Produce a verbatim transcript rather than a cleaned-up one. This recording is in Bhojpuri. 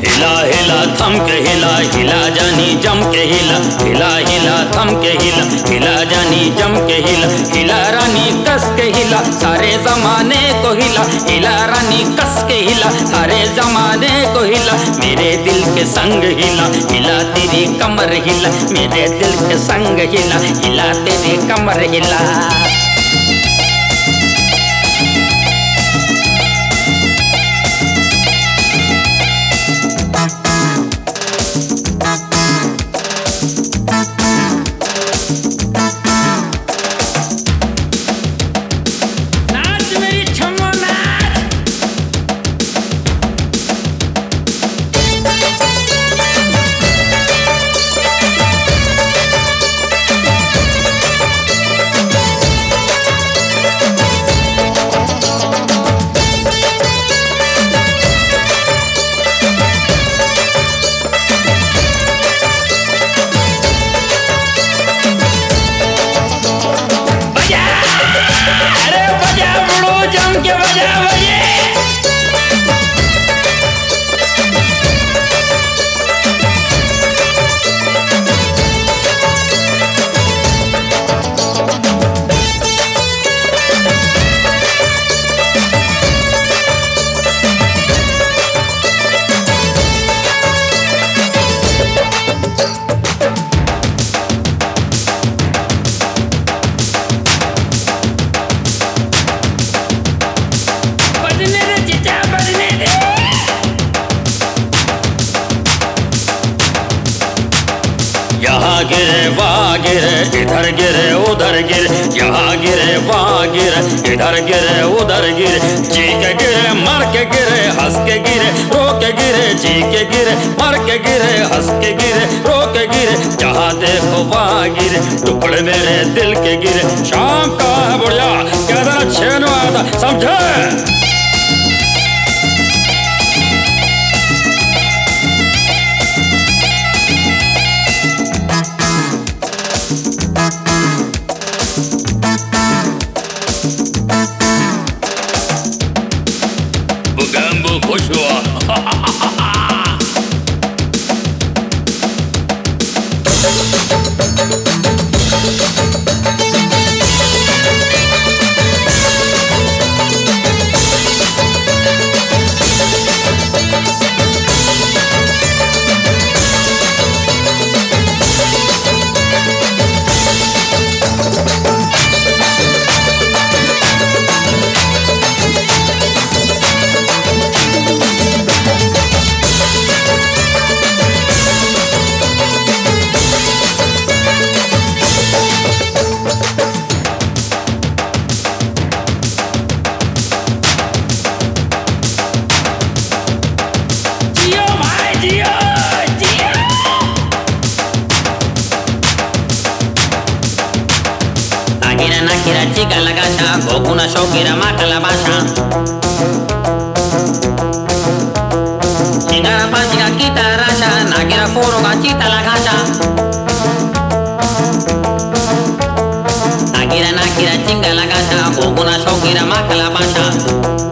हिला हिला थम के हिला, हिला जानी जम के हिला, हिला हिला थम के हिला, हिला जानी जम के हिला, हिला रानी कस के हिला, सारे जमाने को हिला, हिला रानी कस के हिला, सारे जमाने को हिला, मेरे दिल के संग हिला, हिला तेरी कमर हिला, मेरे दिल के संग हिला, हिला तेरी कमर हिला। के बजा बजे यहाँ गिरे वहाँ गिरे, इधर गिरे उधर गिरे, यहाँ गिरे वहाँ गिरे, इधर गिरे उधर गिरे, जी के गिरे मर के गिरे, हंस के गिरे रो के गिरे, जी के गिरे मर के गिरे, हंस के गिरे रो के गिरे, जहाँ देखो वहाँ गिरे, टुकड़े मेरे दिल के गिरे। शाम का है बुढ़िया कहता छेन आता समझे। बुगम्बू खुश हुआ। Nakira nakira chica la casa, Gokuna shokira mata la basha. Chingara pachika kita rasha, nakira foro ga chita la casa. Nakira nakira chinga la casa, Gokuna shokira mata la basha.